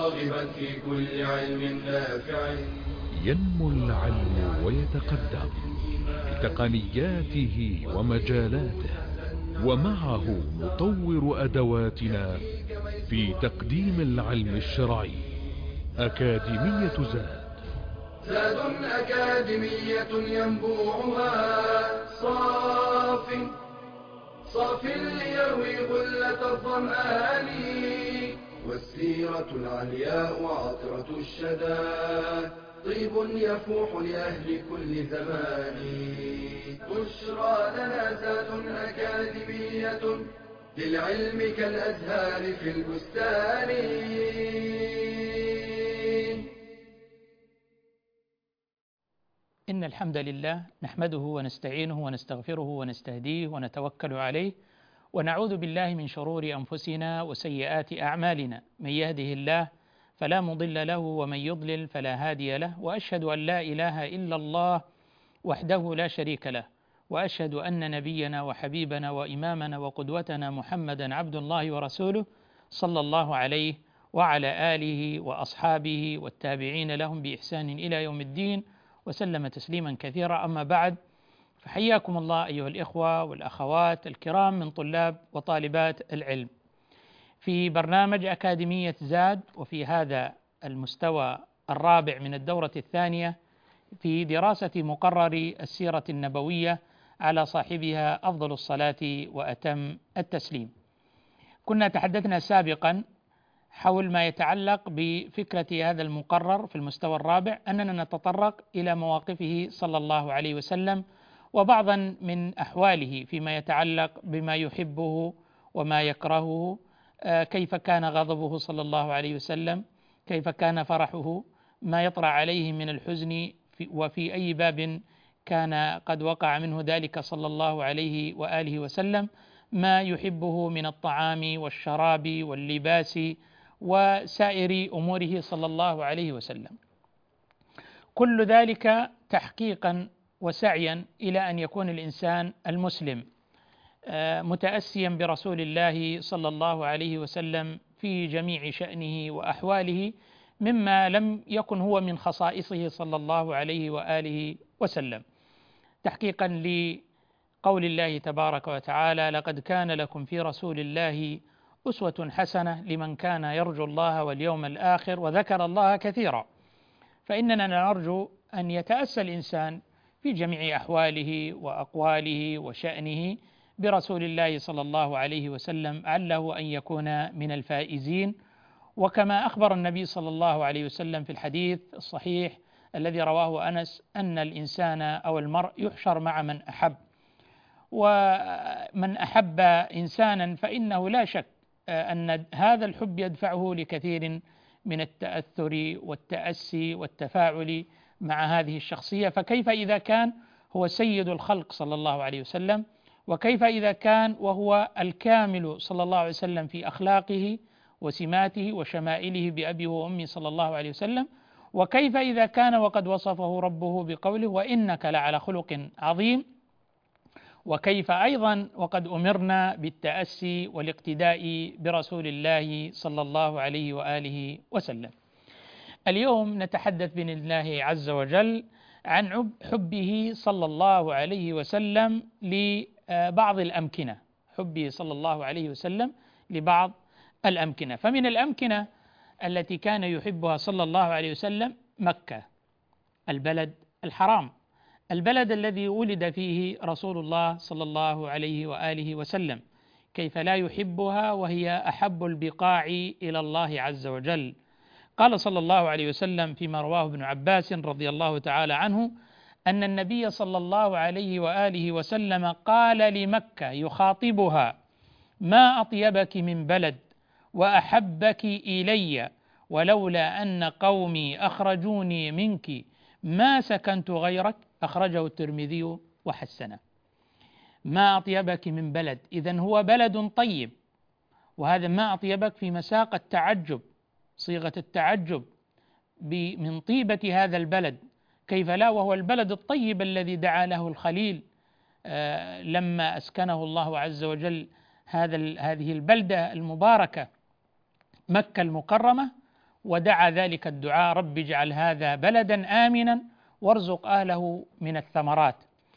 راغبا في كل علم نافع. ينمو العلم ويتقدم بتقنياته ومجالاته، ومعه نطور أدواتنا في تقديم العلم الشرعي. أكاديمية زاد أكاديمية ينبوعها صاف ليروي غلة الظمآن، والسيرة العلياء عطرة الشدى طيب يفوح لأهل كل زمان. بشرى لنا زاد أكاديمية للعلم كالأزهار في البستان. إن الحمد لله نحمده ونستعينه ونستغفره ونستهديه ونتوكل عليه، ونعوذ بالله من شرور أنفسنا وسيئات أعمالنا. من يهده الله فلا مضل له، ومن يضلل فلا هادي له، وأشهد أن لا إله إلا الله وحده لا شريك له، وأشهد أن نبينا وحبيبنا وإمامنا وقدوتنا محمدا عبد الله ورسوله، صلى الله عليه وعلى آله وأصحابه والتابعين لهم بإحسان إلى يوم الدين، وسلم تسليما كثيرا. أما بعد، فحياكم الله أيها الإخوة والأخوات الكرام من طلاب وطالبات العلم في برنامج أكاديمية زاد، وفي هذا المستوى الرابع من الدورة الثانية في دراسة مقرر السيرة النبوية على صاحبها أفضل الصلاة وأتم التسليم. كنا تحدثنا سابقا حول ما يتعلق بفكرة هذا المقرر في المستوى الرابع، أننا نتطرق إلى مواقفه صلى الله عليه وسلم وبعضا من أحواله فيما يتعلق بما يحبه وما يكرهه، كيف كان غضبه صلى الله عليه وسلم، كيف كان فرحه، ما يطرأ عليه من الحزن، وفي أي باب كان قد وقع منه ذلك صلى الله عليه وآله وسلم، ما يحبه من الطعام والشراب واللباس وسائر أموره صلى الله عليه وسلم. كل ذلك تحقيقا وسعيا إلى أن يكون الإنسان المسلم متأسيا برسول الله صلى الله عليه وسلم في جميع شأنه وأحواله، مما لم يكن هو من خصائصه صلى الله عليه وآله وسلم، تحقيقا لقول الله تبارك وتعالى: لقد كان لكم في رسول الله أسوة حسنة لمن كان يرجو الله واليوم الآخر وذكر الله كثيرا. فإننا نرجو أن يتأسى الإنسان في جميع أحواله وأقواله وشأنه برسول الله صلى الله عليه وسلم، عله أن يكون من الفائزين. وكما أخبر النبي صلى الله عليه وسلم في الحديث الصحيح الذي رواه أنس أن الإنسان أو المرء يحشر مع من أحب، ومن أحب إنسانا فإنه لا شك أن هذا الحب يدفعه لكثير من التأثر والتأسي والتفاعل مع هذه الشخصية. فكيف إذا كان هو سيد الخلق صلى الله عليه وسلم، وكيف إذا كان وهو الكامل صلى الله عليه وسلم في أخلاقه وسماته وشمائله بأبيه وأمه صلى الله عليه وسلم، وكيف إذا كان وقد وصفه ربه بقوله: وإنك لعلى خلق عظيم، وكيف أيضا وقد أمرنا بالتأسي والاقتداء برسول الله صلى الله عليه وآله وسلم. اليوم نتحدث بإذن الله عز وجل عن حبه صلى الله عليه وسلم لبعض الأمكنة، حبه صلى الله عليه وسلم لبعض الأمكنة. فمن الأمكنة التي كان يحبها صلى الله عليه وسلم مكة، البلد الحرام، البلد الذي ولد فيه رسول الله صلى الله عليه وآله وسلم. كيف لا يحبها وهي أحب البقاع إلى الله عز وجل؟ قال صلى الله عليه وسلم فيما رواه ابن عباس رضي الله تعالى عنه أن النبي صلى الله عليه وآله وسلم قال لمكة يخاطبها: ما أطيبك من بلد وأحبك إلي، ولولا أن قومي أخرجوني منك ما سكنت غيرك. أخرجه الترمذي وحسنه. ما أطيبك من بلد، إذن هو بلد طيب، وهذا ما أطيبك في مساق التعجب، صيغة التعجب من طيبة هذا البلد، كيف لا وهو البلد الطيب الذي دعا له الخليل لما أسكنه الله عز وجل هذه البلدة المباركة مكة المكرمة، ودعا ذلك الدعاء: رب اجعل هذا بلدا آمنا وارزق أهله من الثمرات.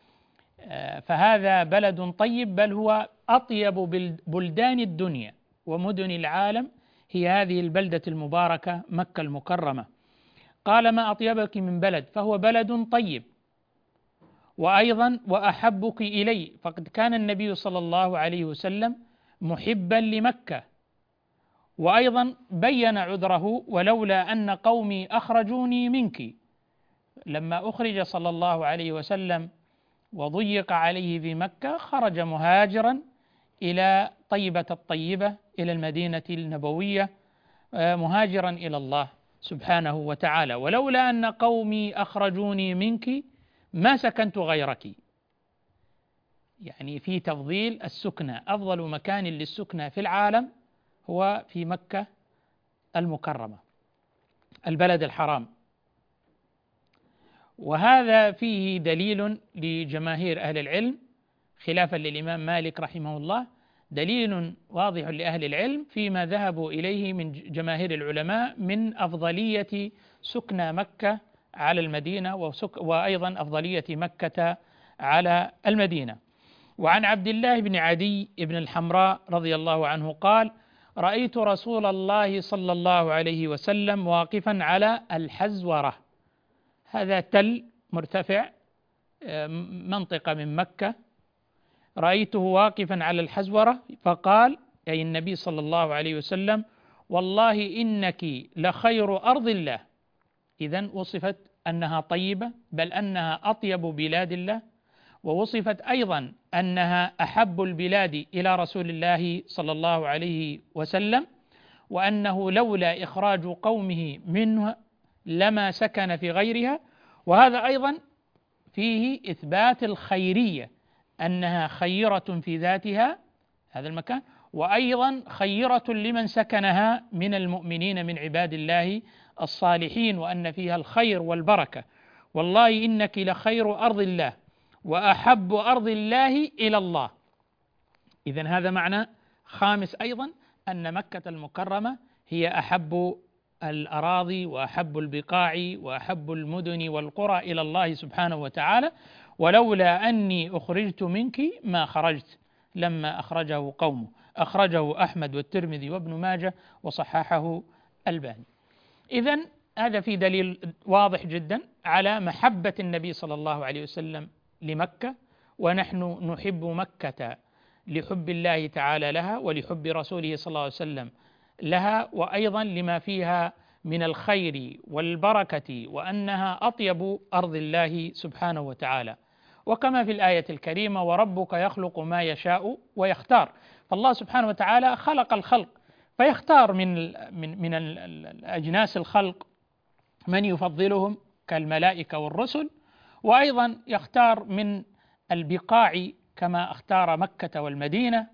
فهذا بلد طيب، بل هو أطيب بلدان الدنيا ومدن العالم، هي هذه البلدة المباركة مكة المكرمة. قال: ما أطيبك من بلد، فهو بلد طيب. وأيضا وأحبك إلي، فقد كان النبي صلى الله عليه وسلم محبا لمكة. وأيضا بين عذره: ولولا أن قومي أخرجوني منك. لما أخرج صلى الله عليه وسلم وضيق عليه في مكة، خرج مهاجرا إلى طيبة الطيبة، إلى المدينة النبوية، مهاجرا إلى الله سبحانه وتعالى. ولولا أن قومي أخرجوني منك ما سكنت غيرك. يعني في تفضيل السكنى، أفضل مكان للسكنى في العالم هو في مكة المكرمة البلد الحرام. وهذا فيه دليل لجماهير أهل العلم، خلافا للإمام مالك رحمه الله، دليل واضح لأهل العلم فيما ذهبوا إليه من جماهير العلماء من أفضلية سكنى مكة على المدينة، وأيضا أفضلية مكة على المدينة. وعن عبد الله بن عدي بن الحمراء رضي الله عنه قال: رأيت رسول الله صلى الله عليه وسلم واقفا على الحزورة، هذا تل مرتفع منطقة من مكة، رأيته واقفا على الحزورة، فقال أي النبي صلى الله عليه وسلم: والله إنك لخير أرض الله. إذن وصفت أنها طيبة، بل أنها أطيب بلاد الله، ووصفت أيضا أنها أحب البلاد إلى رسول الله صلى الله عليه وسلم، وأنه لولا إخراج قومه منه لما سكن في غيرها. وهذا أيضا فيه إثبات الخيرية، أنها خيرة في ذاتها هذا المكان، وأيضا خيرة لمن سكنها من المؤمنين من عباد الله الصالحين، وأن فيها الخير والبركة. والله إنك لخير أرض الله وأحب أرض الله إلى الله. إذن هذا معنى خامس أيضا، أن مكة المكرمة هي أحب الأراضي وأحب البقاع وأحب المدن والقرى إلى الله سبحانه وتعالى. ولولا أني أخرجت منك ما خرجت، لما أخرجه قومه. أخرجه أحمد والترمذي وابن ماجه وصححه الباني. إذن هذا في دليل واضح جدا على محبة النبي صلى الله عليه وسلم لمكة، ونحن نحب مكة لحب الله تعالى لها، ولحب رسوله صلى الله عليه وسلم لها، وأيضا لما فيها من الخير والبركة، وأنها أطيب أرض الله سبحانه وتعالى. وكما في الآية الكريمة: وربك يخلق ما يشاء ويختار. فالله سبحانه وتعالى خلق الخلق، فيختار من الأجناس الخلق من يفضلهم كالملائكة والرسل، وأيضا يختار من البقاع كما اختار مكة والمدينة،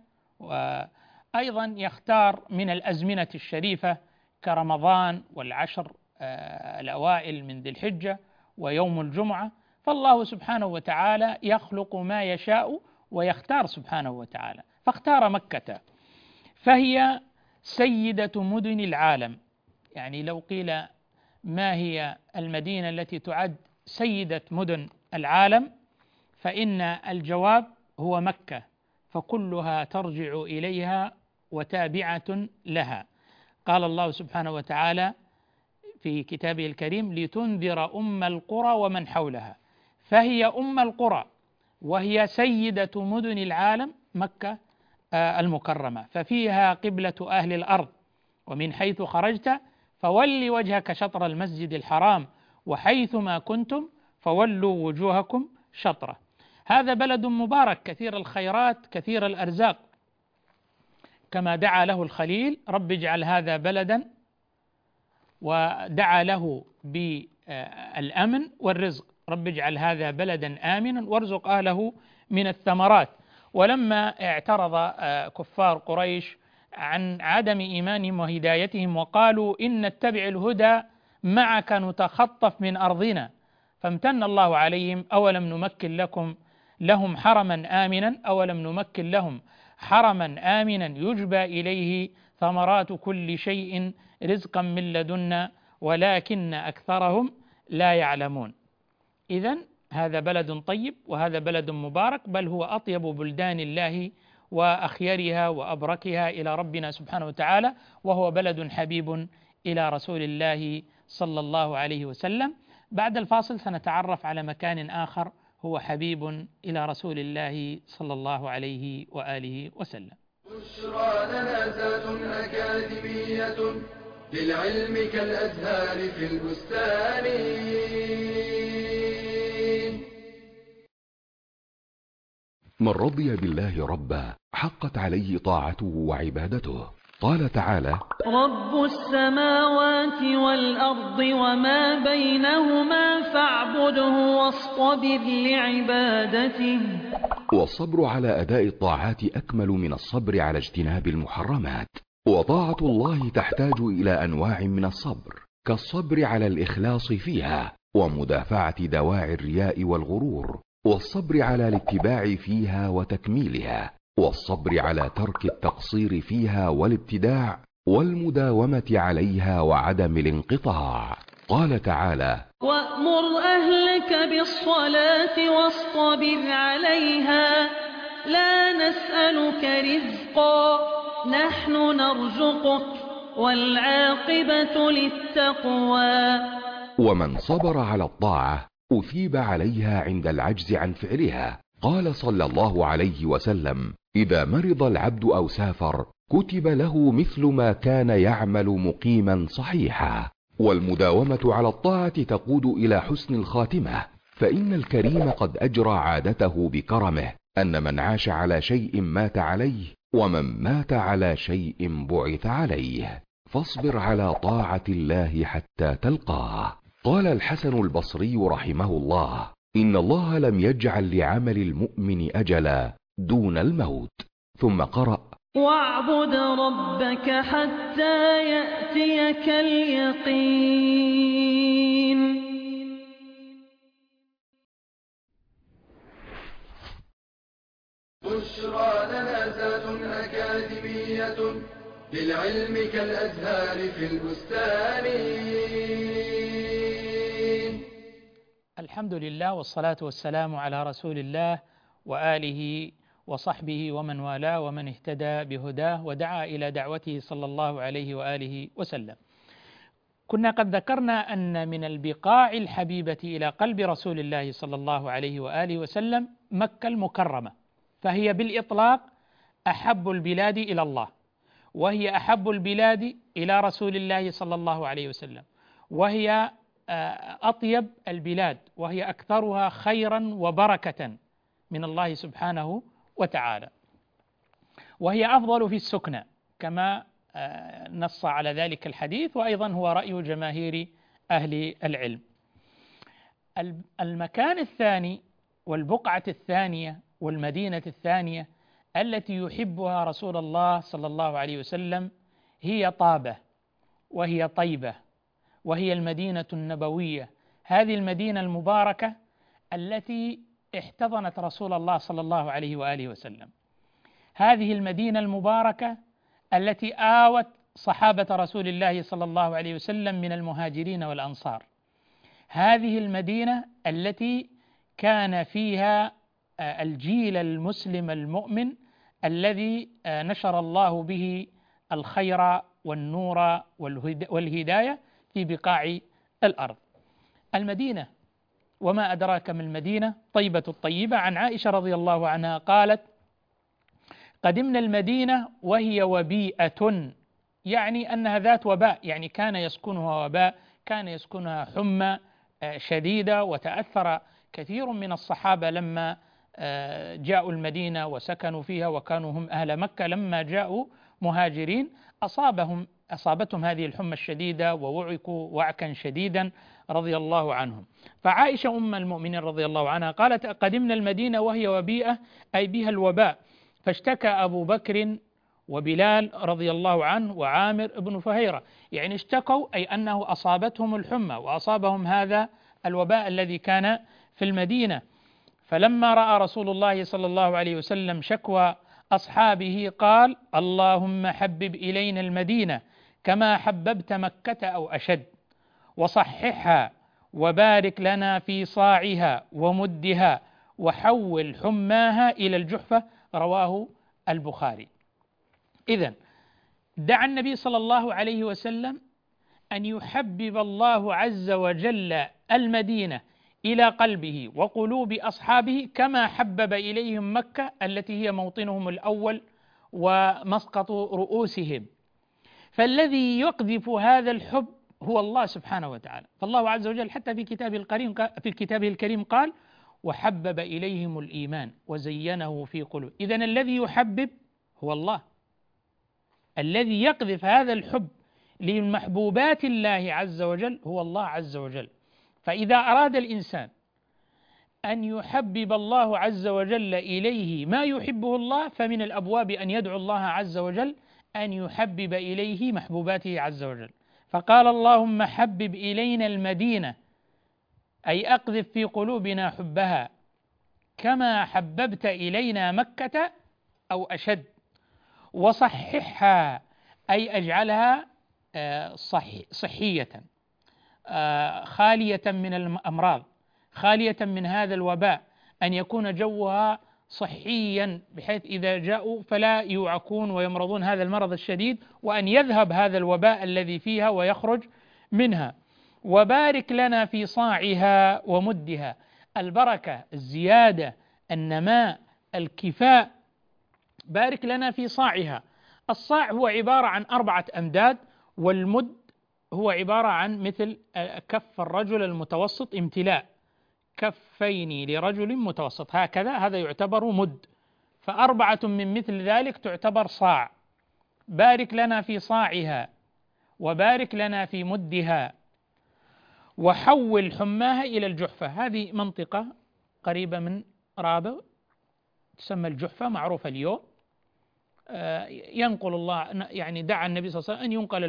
وأيضا يختار من الأزمنة الشريفة كرمضان والعشر الأوائل من ذي الحجة ويوم الجمعة. فالله سبحانه وتعالى يخلق ما يشاء ويختار سبحانه وتعالى، فاختار مكة، فهي سيدة مدن العالم. يعني لو قيل ما هي المدينة التي تعد سيدة مدن العالم، فإن الجواب هو مكة، فكلها ترجع إليها وتابعة لها. قال الله سبحانه وتعالى في كتابه الكريم: لتنذر أم القرى ومن حولها. فهي أم القرى وهي سيدة مدن العالم مكة المكرمة، ففيها قبلة أهل الأرض، ومن حيث خرجت فول وجهك شطر المسجد الحرام وحيثما كنتم فولوا وجوهكم شطره. هذا بلد مبارك كثير الخيرات كثير الأرزاق، كما دعا له الخليل: رب اجعل هذا بلدا، ودعا له بالأمن والرزق: رب اجعل هذا بلدا آمنا وارزق أهله من الثمرات. ولما اعترض كفار قريش عن عدم إيمانهم وهدايتهم وقالوا: إن نتبع الهدى معك نتخطف من أرضنا، فامتن الله عليهم: أولم نمكن لهم حرما آمنا، أولم نمكن لهم حرما آمنا يجبى إليه ثمرات كل شيء رزقا من لدنا ولكن أكثرهم لا يعلمون. إذن هذا بلد طيب وهذا بلد مبارك، بل هو أطيب بلدان الله وأخيرها وأبركها إلى ربنا سبحانه وتعالى، وهو بلد حبيب إلى رسول الله صلى الله عليه وسلم. بعد الفاصل سنتعرف على مكان آخر هو حبيب إلى رسول الله صلى الله عليه وآله وسلم. بشرى لنا ذات أكاديمية للعلم كالأزهار في البستان. من رضي بالله ربا حقت عليه طاعته وعبادته. قال تعالى: رب السماوات والأرض وما بينهما فاعبده واصطبر لعبادته. والصبر على أداء الطاعات أكمل من الصبر على اجتناب المحرمات. وطاعة الله تحتاج إلى أنواع من الصبر، كالصبر على الإخلاص فيها ومدافعة دواعي الرياء والغرور، والصبر على الاتباع فيها وتكميلها، والصبر على ترك التقصير فيها والابتداع، والمداومة عليها وعدم الانقطاع. قال تعالى: وأمر أهلك بالصلاة واصطبر عليها لا نسألك رزقا نحن نرزقك والعاقبة للتقوى. ومن صبر على الطاعة أثيب عليها عند العجز عن فعلها. قال صلى الله عليه وسلم: إذا مرض العبد أو سافر كتب له مثل ما كان يعمل مقيما صحيحا. والمداومة على الطاعة تقود إلى حسن الخاتمة، فإن الكريم قد أجرى عادته بكرمه أن من عاش على شيء مات عليه، ومن مات على شيء بعث عليه. فاصبر على طاعة الله حتى تلقاه. قال الحسن البصري رحمه الله: إن الله لم يجعل لعمل المؤمن أجلا دون الموت. ثم قرأ: واعبد ربك حتى يأتيك اليقين. بشرى لنا ذات أكاديمية للعلم كالأزهار في البستان. الحمد لله والصلاة والسلام على رسول الله وآله وصحبه ومن والاه ومن اهتدى بهداه ودعا إلى دعوته صلى الله عليه وآله وسلم. كنا قد ذكرنا أن من البقاع الحبيبة إلى قلب رسول الله صلى الله عليه وآله وسلم مكة المكرمة، فهي بالإطلاق أحب البلاد إلى الله، وهي أحب البلاد إلى رسول الله صلى الله عليه وسلم، وهي أطيب البلاد، وهي أكثرها خيرا وبركة من الله سبحانه وتعالى، وهي أفضل في السكنى كما نص على ذلك الحديث، وأيضا هو رأي جماهير أهل العلم. المكان الثاني والبقعة الثانية والمدينة الثانية التي يحبها رسول الله صلى الله عليه وسلم هي طابة، وهي طيبة، وهي المدينة النبوية، هذه المدينة المباركة التي احتضنت رسول الله صلى الله عليه وآله وسلم، هذه المدينة المباركة التي آوت صحابة رسول الله صلى الله عليه وسلم من المهاجرين والأنصار، هذه المدينة التي كان فيها الجيل المسلم المؤمن الذي نشر الله به الخير والنور والهداية في بقاع الأرض. المدينة وما أدراك من المدينة طيبة الطيبة. عن عائشة رضي الله عنها قالت: قدمنا المدينة وهي وبيئة، يعني أنها ذات وباء، يعني كان يسكنها وباء، كان يسكنها حمى شديدة، وتأثر كثير من الصحابة لما جاءوا المدينة وسكنوا فيها، وكانوا هم أهل مكة لما جاءوا مهاجرين أصابتهم هذه الحمى الشديدة ووعكوا وعكا شديدا رضي الله عنهم. فعائشة أم المؤمنين رضي الله عنها قالت: قدمنا المدينة وهي وبيئة، أي بها الوباء، فاشتكى أبو بكر وبلال رضي الله عنه وعامر بن فهيرة، يعني اشتكوا أي أنه أصابتهم الحمى وأصابهم هذا الوباء الذي كان في المدينة. فلما رأى رسول الله صلى الله عليه وسلم شكوى أصحابه قال: اللهم حبب إلينا المدينة كما حببت مكة أو أشد، وصححها، وبارك لنا في صاعها ومدها، وحول حماها إلى الجحفة. رواه البخاري. إذن دعا النبي صلى الله عليه وسلم أن يحبب الله عز وجل المدينة إلى قلبه وقلوب أصحابه كما حبب إليهم مكة التي هي موطنهم الأول ومسقط رؤوسهم. فالذي يقذف هذا الحب هو الله سبحانه وتعالى. فالله عز وجل حتى في كتابه الكريم قال: وحبب إليهم الإيمان وزينه في قلوبهم. إذن الذي يحبب هو الله، الذي يقذف هذا الحب لمحبوبات الله عز وجل هو الله عز وجل. فإذا أراد الإنسان أن يحبب الله عز وجل إليه ما يحبه الله، فمن الأبواب أن يدعو الله عز وجل أن يحبب إليه محبوباته عز وجل. فقال: اللهم حبب إلينا المدينة، أي أقذف في قلوبنا حبها كما حببت إلينا مكة أو أشد، وصححها، أي أجعلها صحية، خالية من الأمراض، خالية من هذا الوباء، أن يكون جوها صحيا بحيث إذا جاءوا فلا يوعكون ويمرضون هذا المرض الشديد، وأن يذهب هذا الوباء الذي فيها ويخرج منها. وبارك لنا في صاعها ومدها، البركة، الزيادة، النماء، الكفاء. بارك لنا في صاعها. الصاع هو عبارة عن 4 أمداد، والمد هو عبارة عن مثل كف الرجل المتوسط، امتلاء كفين لرجل متوسط هكذا، هذا يعتبر مد، ف4 من مثل ذلك تعتبر صاع. بارك لنا في صاعها وبارك لنا في مدها، وحول حماها إلى الجحفة. هذه منطقة قريبة من رابغ تسمى الجحفة، معروفة اليوم. ينقل الله، يعني دعا النبي صلى الله عليه وسلم أن ينقل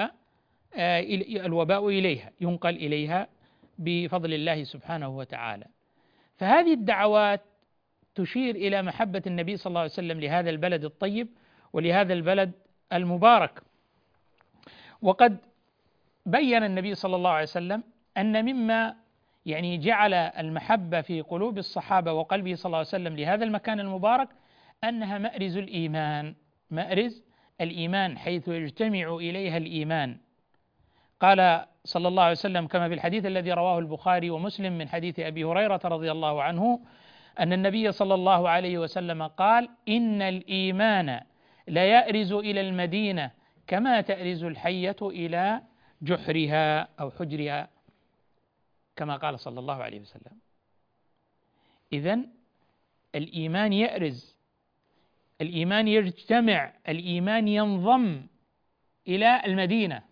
الوباء إليها، ينقل إليها بفضل الله سبحانه وتعالى. فهذه الدعوات تشير إلى محبة النبي صلى الله عليه وسلم لهذا البلد الطيب ولهذا البلد المبارك. وقد بين النبي صلى الله عليه وسلم أن مما يعني جعل المحبة في قلوب الصحابة وقلبه صلى الله عليه وسلم لهذا المكان المبارك أنها مأرز الإيمان، مأرز الإيمان، حيث يجتمع إليها الإيمان. قال صلى الله عليه وسلم كما في الحديث الذي رواه البخاري ومسلم من حديث أبي هريرة رضي الله عنه أن النبي صلى الله عليه وسلم قال: إن الإيمان لا يأرز إلى المدينة كما تأرز الحية إلى جحرها أو حجرها، كما قال صلى الله عليه وسلم. إذن الإيمان يأرز، الإيمان يجتمع، الإيمان ينضم إلى المدينة.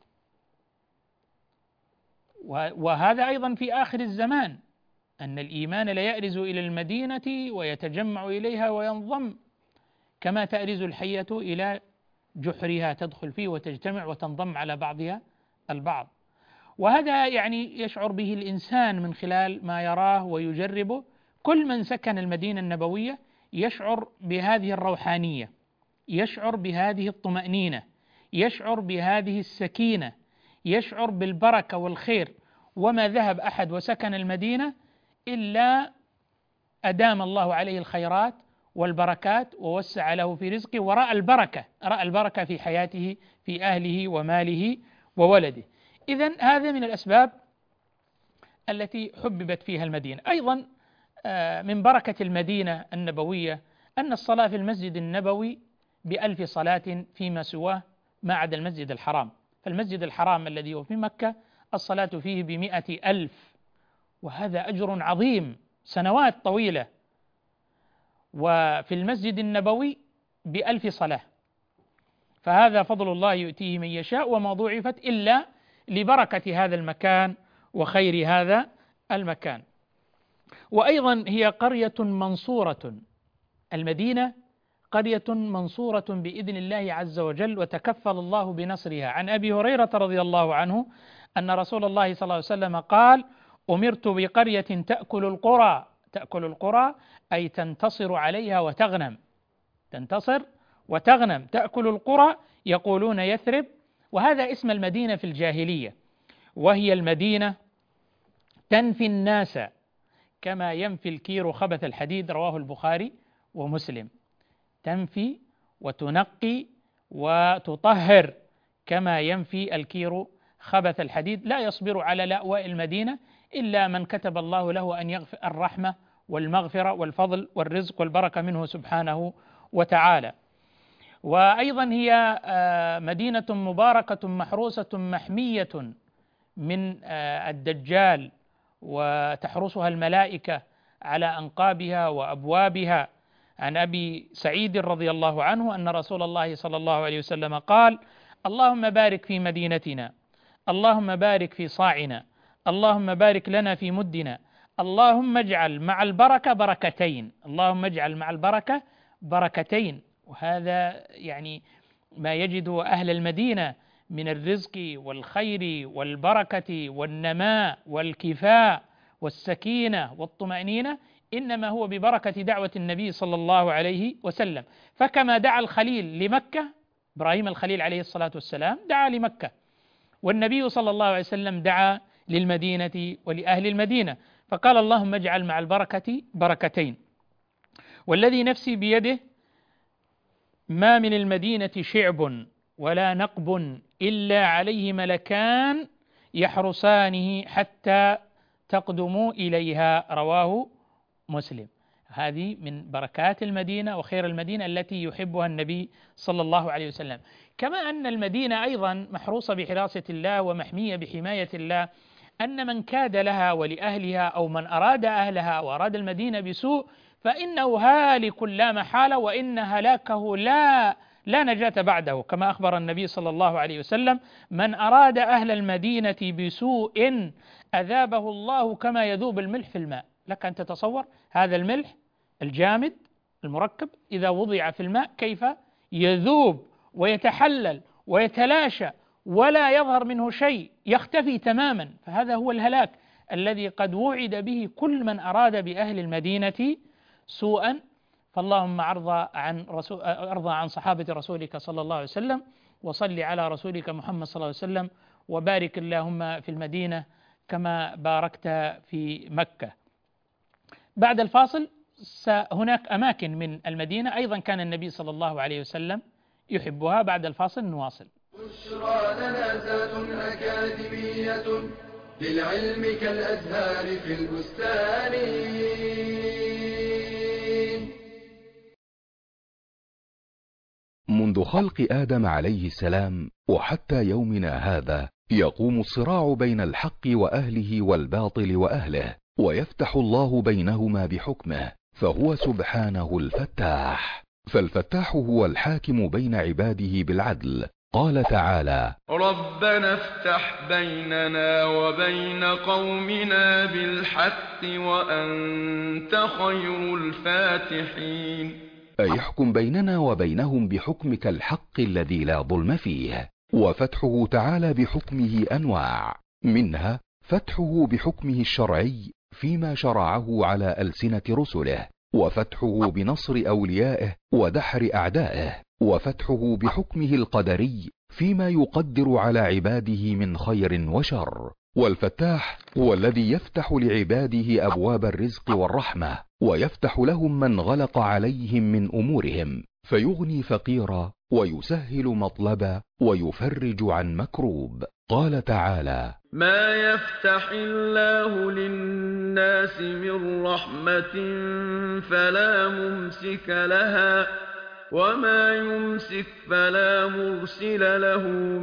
وهذا أيضا في آخر الزمان، أن الإيمان لا يأرز إلى المدينة ويتجمع إليها وينضم كما تأرز الحية إلى جحرها، تدخل فيه وتجتمع وتنضم على بعضها البعض. وهذا يعني يشعر به الإنسان من خلال ما يراه ويجربه. كل من سكن المدينة النبوية يشعر بهذه الروحانية، يشعر بهذه الطمأنينة، يشعر بهذه السكينة، يشعر بالبركة والخير. وما ذهب أحد وسكن المدينة إلا أدام الله عليه الخيرات والبركات ووسع له في رزقه، ورأى البركة، رأى البركة في حياته، في أهله وماله وولده. إذن هذا من الأسباب التي حببت فيها المدينة. أيضا من بركة المدينة النبوية أن الصلاة في المسجد النبوي ب1000 صلاة فيما سواه ما عدا المسجد الحرام. فالمسجد الحرام الذي هو في مكة الصلاة فيه ب100,000، وهذا أجر عظيم سنوات طويلة. وفي المسجد النبوي ب1000 صلاة، فهذا فضل الله يؤتيه من يشاء، وما ضُعفت إلا لبركة هذا المكان وخير هذا المكان. وأيضا هي قرية منصورة، المدينة قرية منصورة بإذن الله عز وجل، وتكفل الله بنصرها. عن أبي هريرة رضي الله عنه أن رسول الله صلى الله عليه وسلم قال: أمرت بقرية تأكل القرى، تأكل القرى أي تنتصر عليها وتغنم. تنتصر وتغنم، تأكل القرى، يقولون يثرب، وهذا اسم المدينة في الجاهلية، وهي المدينة تنفي الناس كما ينفي الكير خبث الحديد، رواه البخاري ومسلم. تنفي وتنقي وتطهر كما ينفي الكير خبث الحديد. لا يصبر على لأواء المدينة إلا من كتب الله له أن يغفر الرحمة والمغفرة والفضل والرزق والبركة منه سبحانه وتعالى. وأيضا هي مدينة مباركة محروسة محمية من الدجال، وتحرسها الملائكة على أنقابها وأبوابها. عن أبي سعيد رضي الله عنه أن رسول الله صلى الله عليه وسلم قال: اللهم بارك في مدينتنا، اللهم بارك في صاعنا، اللهم بارك لنا في مدنا، اللهم اجعل مع البركة بركتين، اللهم اجعل مع البركة بركتين. وهذا يعني ما يجده أهل المدينة من الرزق والخير والبركة والنماء والكفاء والسكينة والطمأنينة، إنما هو ببركة دعوة النبي صلى الله عليه وسلم. فكما دعا الخليل لمكة، إبراهيم الخليل عليه الصلاة والسلام دعا لمكة، والنبي صلى الله عليه وسلم دعا للمدينة ولأهل المدينة، فقال: اللهم اجعل مع البركة بركتين. والذي نفسي بيده ما من المدينة شعب ولا نقب إلا عليه ملكان يحرسانه حتى تقدموا إليها، رواه مسلم. هذه من بركات المدينة وخير المدينة التي يحبها النبي صلى الله عليه وسلم. كما أن المدينة أيضا محروسة بحراسة الله ومحمية بحماية الله، أن من كاد لها ولأهلها أو من أراد أهلها وأراد المدينة بسوء فإنه هالك لا محالة، وإن هلاكه لا نجاة بعده، كما أخبر النبي صلى الله عليه وسلم: من أراد أهل المدينة بسوء أذابه الله كما يذوب الملح في الماء. لك أن تتصور هذا الملح الجامد المركب إذا وضع في الماء كيف يذوب ويتحلل ويتلاشى ولا يظهر منه شيء، يختفي تماما. فهذا هو الهلاك الذي قد وعد به كل من أراد بأهل المدينة سوءا. فاللهم أرضى عن صحابة رسولك صلى الله عليه وسلم، وصل على رسولك محمد صلى الله عليه وسلم، وبارك اللهم في المدينة كما باركت في مكة. بعد الفاصل هناك أماكن من المدينة أيضا كان النبي صلى الله عليه وسلم يحبها. بعد الفاصل نواصل. بشرى لنا ذات أكاديمية للعلم كالأزهار في البستان. منذ خلق آدم عليه السلام وحتى يومنا هذا يقوم الصراع بين الحق وأهله والباطل وأهله، ويفتح الله بينهما بحكمه، فهو سبحانه الفتاح. فالفتاح هو الحاكم بين عباده بالعدل. قال تعالى: ربنا افتح بيننا وبين قومنا بالحق وأنت خير الفاتحين. أي احكم بيننا وبينهم بحكمك الحق الذي لا ظلم فيه. وفتحه تعالى بحكمه أنواع، منها فتحه بحكمه الشرعي فيما شرعه على ألسنة رسله، وفتحه بنصر أوليائه ودحر أعدائه، وفتحه بحكمه القدري فيما يقدر على عباده من خير وشر. والفتاح هو الذي يفتح لعباده أبواب الرزق والرحمة، ويفتح لهم من غلق عليهم من أمورهم، فيغني فقيرا ويسهل مطلبا ويفرج عن مكروب. قال تعالى: ما يفتح الله للناس من رحمة فلا ممسك لها وما يمسك فلا مرسل له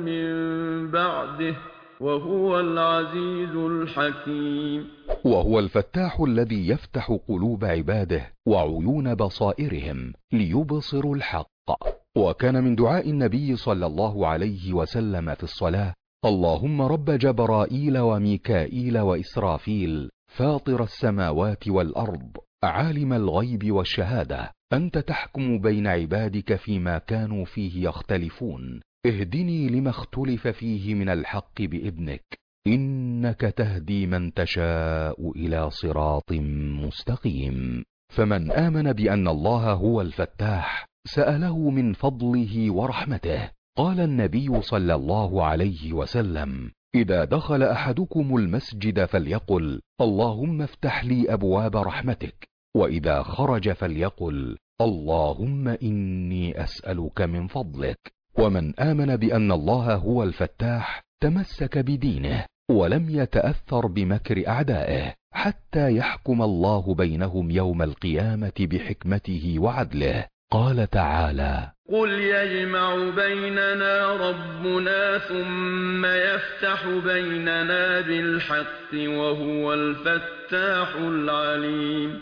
من بعده وهو العزيز الحكيم. وهو الفتاح الذي يفتح قلوب عباده وعيون بصائرهم ليبصروا الحق. وكان من دعاء النبي صلى الله عليه وسلم في الصلاة: اللهم رب جبرائيل وميكائيل وإسرافيل فاطر السماوات والأرض عالم الغيب والشهادة، أنت تحكم بين عبادك فيما كانوا فيه يختلفون، اهدني لما اختلف فيه من الحق بإذنك، إنك تهدي من تشاء إلى صراط مستقيم. فمن آمن بأن الله هو الفتاح سأله من فضله ورحمته. قال النبي صلى الله عليه وسلم: إذا دخل أحدكم المسجد فليقل: اللهم افتح لي أبواب رحمتك، وإذا خرج فليقل: اللهم إني أسألك من فضلك. ومن آمن بأن الله هو الفتاح تمسك بدينه ولم يتأثر بمكر أعدائه حتى يحكم الله بينهم يوم القيامة بحكمته وعدله. قال تعالى: قل يجمع بيننا ربنا ثم يفتح بيننا بالحق وهو الفتاح العليم.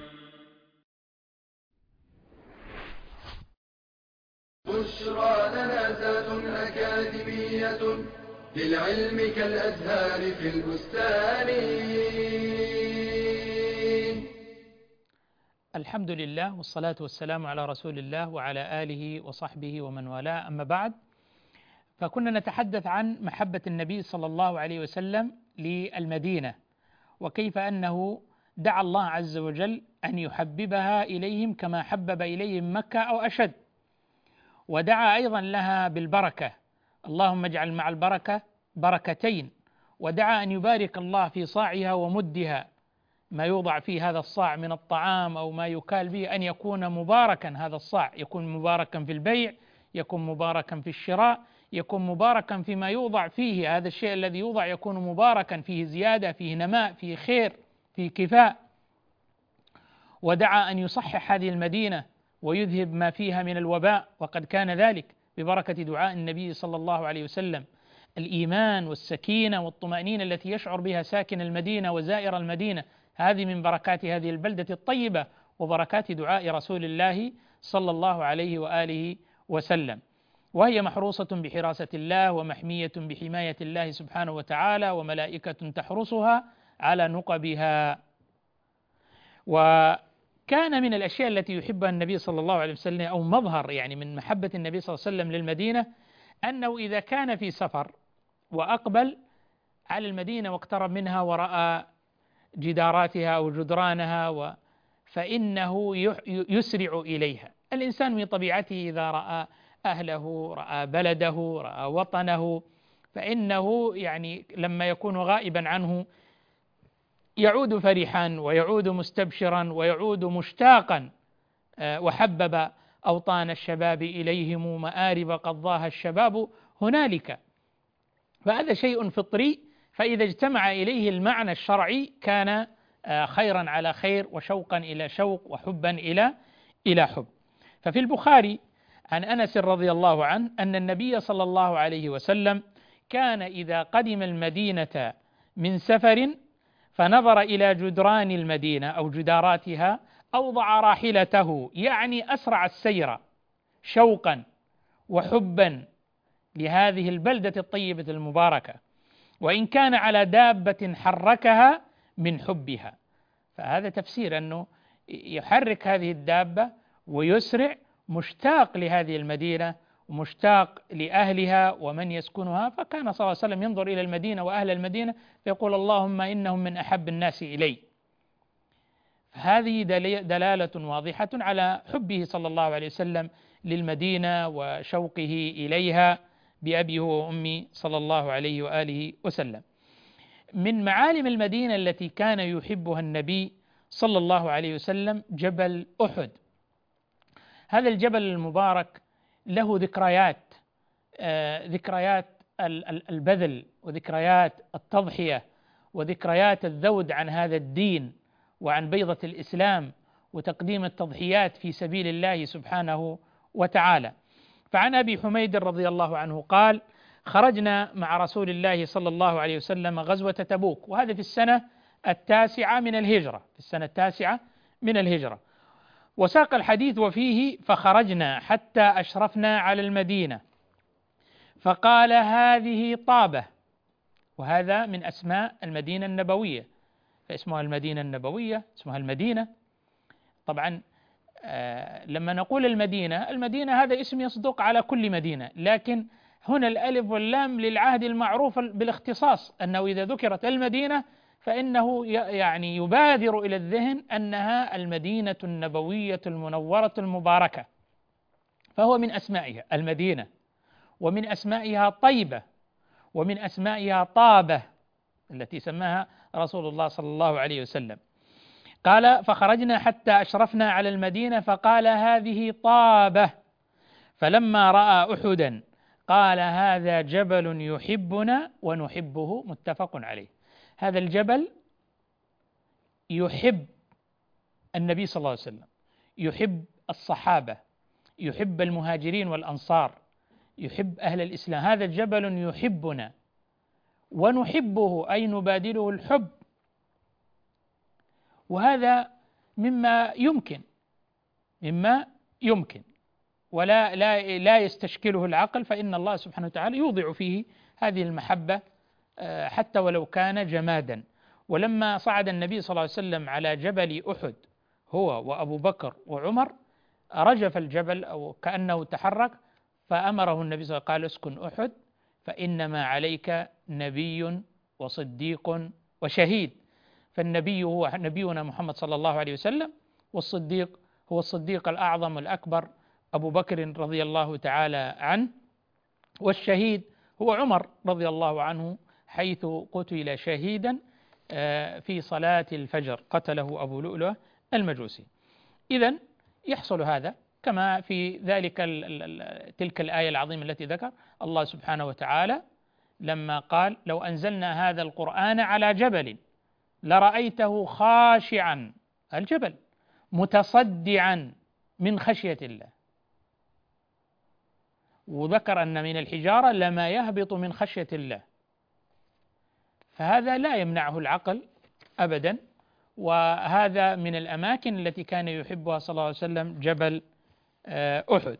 بشرى لنا ذات أكاديمية للعلم كالأزهار في البستان. الحمد لله والصلاة والسلام على رسول الله وعلى آله وصحبه ومن والاه، أما بعد، فكنا نتحدث عن محبة النبي صلى الله عليه وسلم للمدينة، وكيف أنه دعا الله عز وجل أن يحببها إليهم كما حبب إليهم مكة أو أشد، ودعا أيضا لها بالبركة: اللهم اجعل مع البركة بركتين، ودعا أن يبارك الله في صاعها ومدها، ما يوضع في هذا الصاع من الطعام أو ما يكال به أن يكون مباركا. هذا الصاع يكون مباركا في البيع، يكون مباركا في الشراء، يكون مباركا فيما يوضع فيه. هذا الشيء الذي يوضع يكون مباركا، فيه زيادة، فيه نماء، فيه خير، فيه كفاء. ودعا أن يصحح هذه المدينة ويذهب ما فيها من الوباء، وقد كان ذلك ببركة دعاء النبي صلى الله عليه وسلم. الإيمان والسكينة والطمأنينة التي يشعر بها ساكن المدينة وزائر المدينة، هذه من بركات هذه البلدة الطيبة وبركات دعاء رسول الله صلى الله عليه وآله وسلم. وهي محروسة بحراسة الله ومحمية بحماية الله سبحانه وتعالى، وملائكة تحرسها على نقبها. وكان من الأشياء التي يحبها النبي صلى الله عليه وسلم، أو مظهر يعني من محبة النبي صلى الله عليه وسلم للمدينة، أنه إذا كان في سفر وأقبل على المدينة واقترب منها ورأى جداراتها أو جدرانها فإنه يسرع إليها. الإنسان من طبيعته إذا رأى أهله، رأى بلده، رأى وطنه، فإنه يعني لما يكون غائبا عنه يعود فرحا ويعود مستبشرا ويعود مشتاقا. وحبب أوطان الشباب إليهم مآرب قضاها الشباب هنالك. فهذا شيء فطري، فإذا اجتمع إليه المعنى الشرعي كان خيرا على خير، وشوقا إلى شوق، وحبا إلى حب. ففي البخاري عن أنس رضي الله عنه أن النبي صلى الله عليه وسلم كان إذا قدم المدينة من سفر فنظر إلى جدران المدينة أو جداراتها أوضع راحلته، يعني أسرع السير شوقا وحبا لهذه البلدة الطيبة المباركة، وإن كان على دابة حركها من حبها. فهذا تفسير أنه يحرك هذه الدابة ويسرع، مشتاق لهذه المدينة ومشتاق لأهلها ومن يسكنها. فكان صلى الله عليه وسلم ينظر إلى المدينة وأهل المدينة فيقول: اللهم إنهم من أحب الناس إلي. فهذه دلالة واضحة على حبه صلى الله عليه وسلم للمدينة وشوقه إليها بأبي هو وأمي صلى الله عليه وآله وسلم. من معالم المدينة التي كان يحبها النبي صلى الله عليه وسلم جبل أحد. هذا الجبل المبارك له ذكريات، ذكريات البذل، وذكريات التضحية، وذكريات الذود عن هذا الدين وعن بيضة الإسلام، وتقديم التضحيات في سبيل الله سبحانه وتعالى. فعن أبي حميد رضي الله عنه قال: خرجنا مع رسول الله صلى الله عليه وسلم غزوة تبوك، وهذا في السنة 9 من الهجرة، في السنة 9 من الهجرة. وساق الحديث وفيه: فخرجنا حتى أشرفنا على المدينة فقال: هذه طابة. وهذا من أسماء المدينة النبوية، فاسمها المدينة النبوية، اسمها المدينة. طبعا لما نقول المدينة هذا اسم يصدق على كل مدينة، لكن هنا الألف واللام للعهد المعروف بالاختصاص، أنه إذا ذكرت المدينة فإنه يعني يبادر إلى الذهن أنها المدينة النبوية المنورة المباركة. فهو من أسمائها المدينة، ومن أسمائها طيبة، ومن أسمائها طابة التي سماها رسول الله صلى الله عليه وسلم. قال: فخرجنا حتى أشرفنا على المدينة فقال: هذه طابة. فلما رأى أحدا قال: هذا جبل يحبنا ونحبه. متفق عليه. هذا الجبل يحب النبي صلى الله عليه وسلم، يحب الصحابة، يحب المهاجرين والأنصار، يحب أهل الإسلام. هذا الجبل يحبنا ونحبه، أي نبادله الحب. وهذا مما يمكن ولا يستشكله العقل، فإن الله سبحانه وتعالى يوضع فيه هذه المحبة حتى ولو كان جمادا. ولما صعد النبي صلى الله عليه وسلم على جبل أحد هو وأبو بكر وعمر، رجف الجبل أو كأنه تحرك، فأمره النبي صلى الله عليه وسلم قال: اسكن أحد فإنما عليك نبي وصديق وشهيد. فالنبي هو نبينا محمد صلى الله عليه وسلم، والصديق هو الصديق الأعظم الأكبر أبو بكر رضي الله تعالى عنه، والشهيد هو عمر رضي الله عنه، حيث قتل شهيدا في صلاة الفجر، قتله أبو لؤلؤة المجوسي. إذن يحصل هذا كما في ذلك تلك الآية العظيمة التي ذكر الله سبحانه وتعالى لما قال: لو أنزلنا هذا القرآن على جبل لرأيته خاشعا، الجبل متصدعا من خشية الله. وذكر أن من الحجارة لما يهبط من خشية الله، فهذا لا يمنعه العقل أبدا. وهذا من الأماكن التي كان يحبها صلى الله عليه وسلم جبل أحد.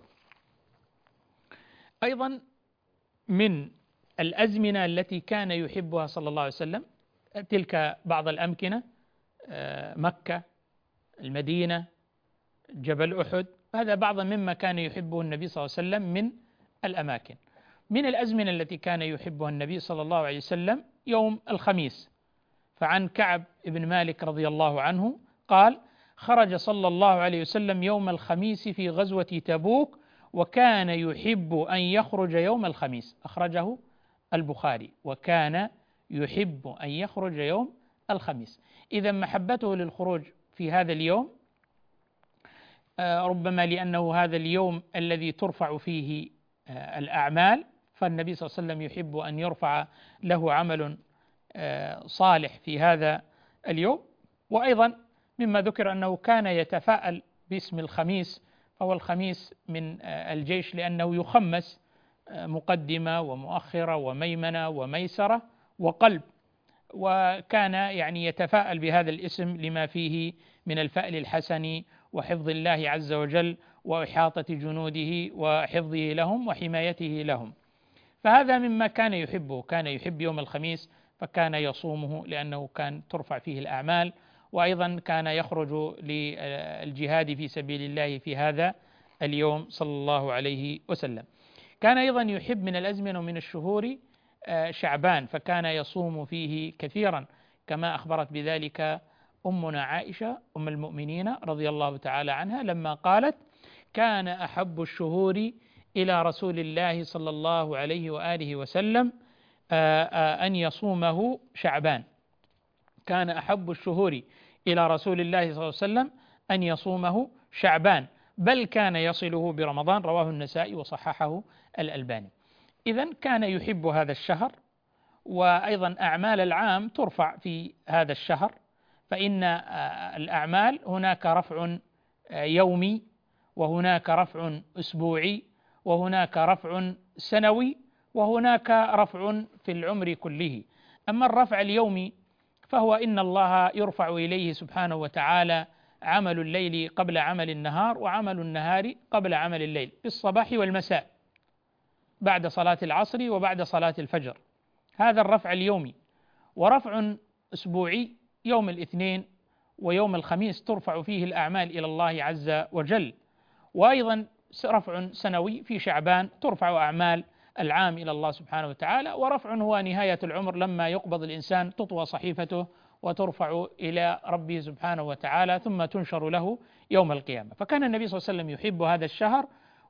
أيضا من الأزمنة التي كان يحبها صلى الله عليه وسلم تلك بعض الأمكنة: مكة، المدينة، جبل أحد. هذا بعض مما كان يحبه النبي صلى الله عليه وسلم من الأماكن. من الأزمنة التي كان يحبها النبي صلى الله عليه وسلم يوم الخميس، فعن كعب بن مالك رضي الله عنه قال: خرج صلى الله عليه وسلم يوم الخميس في غزوة تبوك، وكان يحب أن يخرج يوم الخميس. أخرجه البخاري: وكان يحب أن يخرج يوم الخميس. إذا محبته للخروج في هذا اليوم ربما لأنه هذا اليوم الذي ترفع فيه الأعمال، فالنبي صلى الله عليه وسلم يحب أن يرفع له عمل صالح في هذا اليوم. وأيضا مما ذكر أنه كان يتفاءل باسم الخميس، فهو الخميس من الجيش لأنه يخمس مقدمة ومؤخرة وميمنة وميسرة وقلب، وكان يعني يتفاءل بهذا الاسم لما فيه من الفأل الحسن وحفظ الله عز وجل وإحاطة جنوده وحفظه لهم وحمايته لهم. فهذا مما كان يحبه، كان يحب يوم الخميس فكان يصومه لأنه كان ترفع فيه الأعمال، وأيضا كان يخرج للجهاد في سبيل الله في هذا اليوم صلى الله عليه وسلم. كان أيضا يحب من الأزمنة ومن الشهور شعبان، فكان يصوم فيه كثيرا، كما أخبرت بذلك أمنا عائشة أم المؤمنين رضي الله تعالى عنها لما قالت: كان أحب الشهور إلى رسول الله صلى الله عليه وآله وسلم أن يصومه شعبان. كان أحب الشهور إلى رسول الله صلى الله عليه وسلم أن يصومه شعبان، بل كان يصله برمضان. رواه النسائي وصححه الألباني. إذن كان يحب هذا الشهر، وأيضا أعمال العام ترفع في هذا الشهر، فإن الأعمال هناك رفع يومي، وهناك رفع أسبوعي، وهناك رفع سنوي، وهناك رفع في العمر كله. أما الرفع اليومي فهو إن الله يرفع إليه سبحانه وتعالى عمل الليل قبل عمل النهار، وعمل النهار قبل عمل الليل، في الصباح والمساء بعد صلاة العصر وبعد صلاة الفجر. هذا الرفع اليومي. ورفع أسبوعي يوم الاثنين ويوم الخميس ترفع فيه الأعمال إلى الله عز وجل. وأيضا رفع سنوي في شعبان ترفع أعمال العام إلى الله سبحانه وتعالى. ورفع هو نهاية العمر، لما يقبض الإنسان تطوى صحيفته وترفع إلى ربه سبحانه وتعالى ثم تنشر له يوم القيامة. فكان النبي صلى الله عليه وسلم يحب هذا الشهر،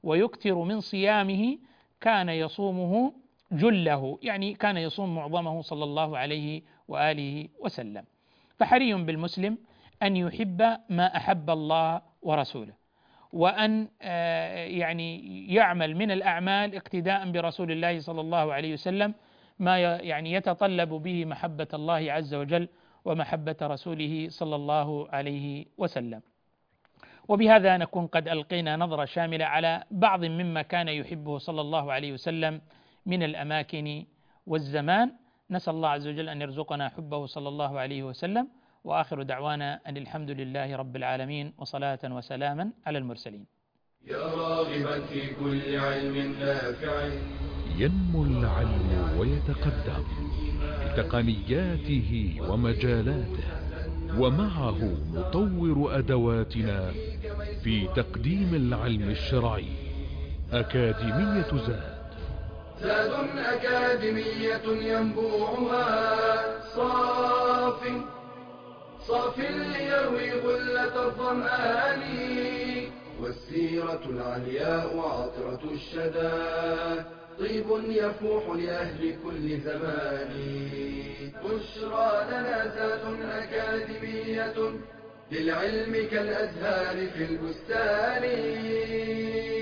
ويكثر من صيامه كان يصومه جله، يعني كان يصوم معظمه صلى الله عليه وآله وسلم. فحري بالمسلم أن يحب ما أحب الله ورسوله، وأن يعني يعمل من الأعمال اقتداء برسول الله صلى الله عليه وسلم ما يعني يتطلب به محبة الله عز وجل ومحبة رسوله صلى الله عليه وسلم. وبهذا نكون قد ألقينا نظرة شاملة على بعض مما كان يحبه صلى الله عليه وسلم من الأماكن والزمان. نسأل الله عز وجل أن يرزقنا حبه صلى الله عليه وسلم، وآخر دعوانا أن الحمد لله رب العالمين، وصلاة وسلاما على المرسلين. يا راغبا في كل علم نافع ينمو العلم ويتقدم بتقنياته ومجالاته، ومعه نطور أدواتنا في تقديم العلم الشرعي. أكاديمية زاد أكاديمية ينبوعها صاف ليروي غلة الظمآن، والسيرة العلياء عطرة الشدى طيب يفوح لأهل كل زمان. بشرى لنا زاد أكاديمية للعلم كالأزهار في البستان.